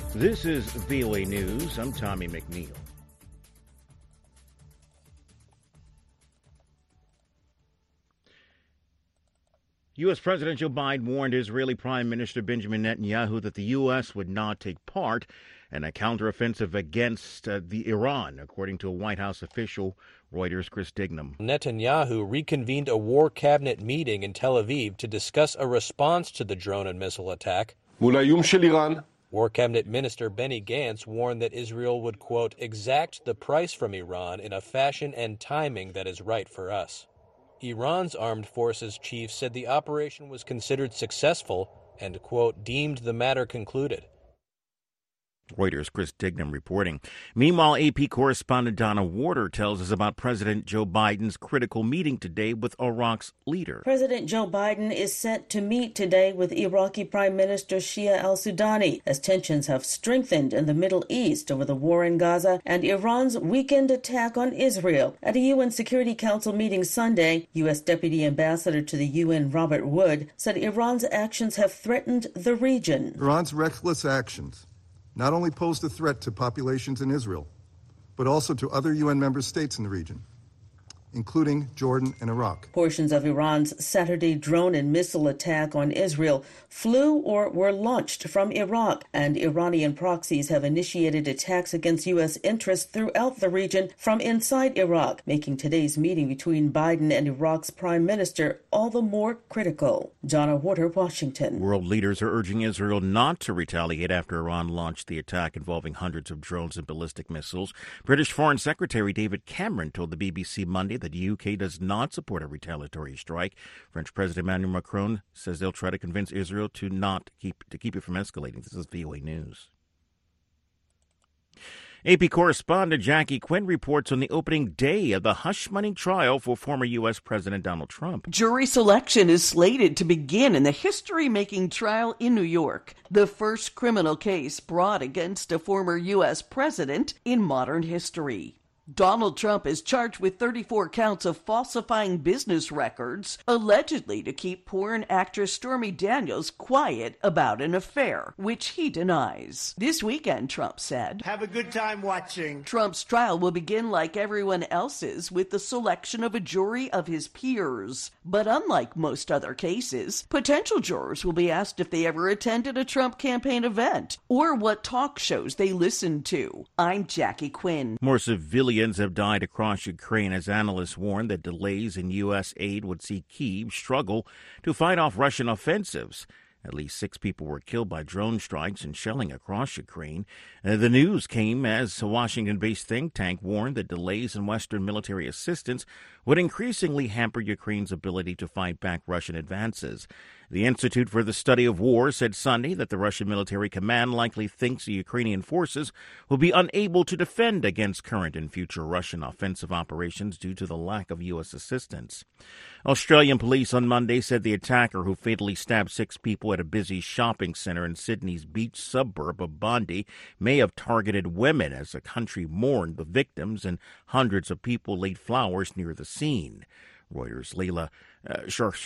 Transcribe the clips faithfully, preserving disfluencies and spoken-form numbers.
This is V O A News. I'm Tommy McNeil. U S. President Joe Biden warned Israeli Prime Minister Benjamin Netanyahu that the U S would not take part in a counteroffensive against uh, the Iran, according to a White House official, Reuters' Chris Dignam. Netanyahu reconvened a war cabinet meeting in Tel Aviv to discuss a response to the drone and missile attack. War Cabinet Minister Benny Gantz warned that Israel would, quote, exact the price from Iran in a fashion and timing that is right for us. Iran's armed forces chief said the operation was considered successful and, quote, deemed the matter concluded. Reuters' Chris Dignam reporting. Meanwhile, A P correspondent Donna Warder tells us about President Joe Biden's critical meeting today with Iraq's leader. President Joe Biden is set to meet today with Iraqi Prime Minister Shia al-Sudani as tensions have strengthened in the Middle East over the war in Gaza and Iran's weekend attack on Israel. At a U N Security Council meeting Sunday, U S. Deputy Ambassador to the U N Robert Wood said Iran's actions have threatened the region. Iran's reckless actions not only posed a threat to populations in Israel, but also to other U N member states in the region, including Jordan and Iraq. Portions of Iran's Saturday drone and missile attack on Israel flew or were launched from Iraq, and Iranian proxies have initiated attacks against U S interests throughout the region from inside Iraq, making today's meeting between Biden and Iraq's prime minister all the more critical. Donna Warder, Washington. World leaders are urging Israel not to retaliate after Iran launched the attack involving hundreds of drones and ballistic missiles. British Foreign Secretary David Cameron told the B B C Monday that the U K does not support a retaliatory strike. French President Emmanuel Macron says they'll try to convince Israel to not keep to keep it from escalating. This is V O A News. A P correspondent Jackie Quinn reports on the opening day of the hush money trial for former U S. President Donald Trump. Jury selection is slated to begin in the history-making trial in New York, the first criminal case brought against a former U S president in modern history. Donald Trump is charged with thirty-four counts of falsifying business records, allegedly to keep porn actress Stormy Daniels quiet about an affair, which he denies. This weekend, Trump said, "Have a good time watching." Trump's trial will begin like everyone else's with the selection of a jury of his peers. But unlike most other cases, potential jurors will be asked if they ever attended a Trump campaign event or what talk shows they listened to. I'm Jackie Quinn. More civilians have died across Ukraine as analysts warn that delays in U S aid would see Kyiv struggle to fight off Russian offensives. At least six people were killed by drone strikes and shelling across Ukraine. Uh, the news came as a Washington-based think tank warned that delays in Western military assistance would increasingly hamper Ukraine's ability to fight back Russian advances. The Institute for the Study of War said Sunday that the Russian military command likely thinks the Ukrainian forces will be unable to defend against current and future Russian offensive operations due to the lack of U S assistance. Australian police on Monday said the attacker who fatally stabbed six people at a busy shopping center in Sydney's beach suburb of Bondi may have targeted women as the country mourned the victims and hundreds of people laid flowers near the scene. Reuters' Leila uh,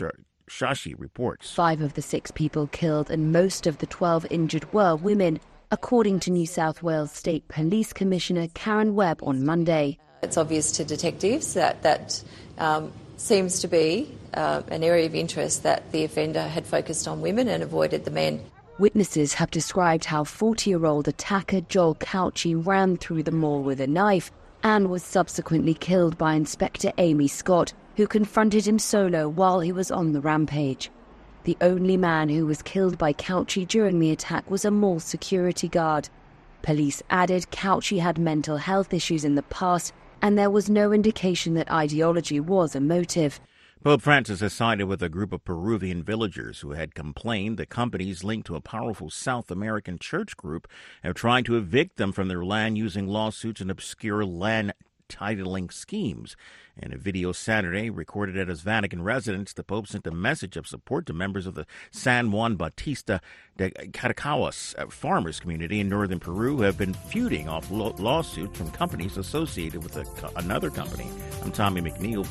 Shashi reports. Five of the six people killed and most of the twelve injured were women, according to New South Wales State Police Commissioner Karen Webb on Monday. It's obvious to detectives that that um, seems to be uh, an area of interest, that the offender had focused on women and avoided the men. Witnesses have described how forty-year-old attacker Joel Couchy ran through the mall with a knife and was subsequently killed by Inspector Amy Scott, who confronted him solo while he was on the rampage. The only man who was killed by Couchy during the attack was a mall security guard. Police added Couchy had mental health issues in the past, and there was no indication that ideology was a motive. Pope Francis has sided with a group of Peruvian villagers who had complained that companies linked to a powerful South American church group have tried to evict them from their land using lawsuits and obscure land titling schemes. In a video Saturday recorded at his Vatican residence, the Pope sent a message of support to members of the San Juan Bautista de Caracahuas farmers community in northern Peru who have been feuding off lo- lawsuits from companies associated with a, another company. I'm Tommy McNeil.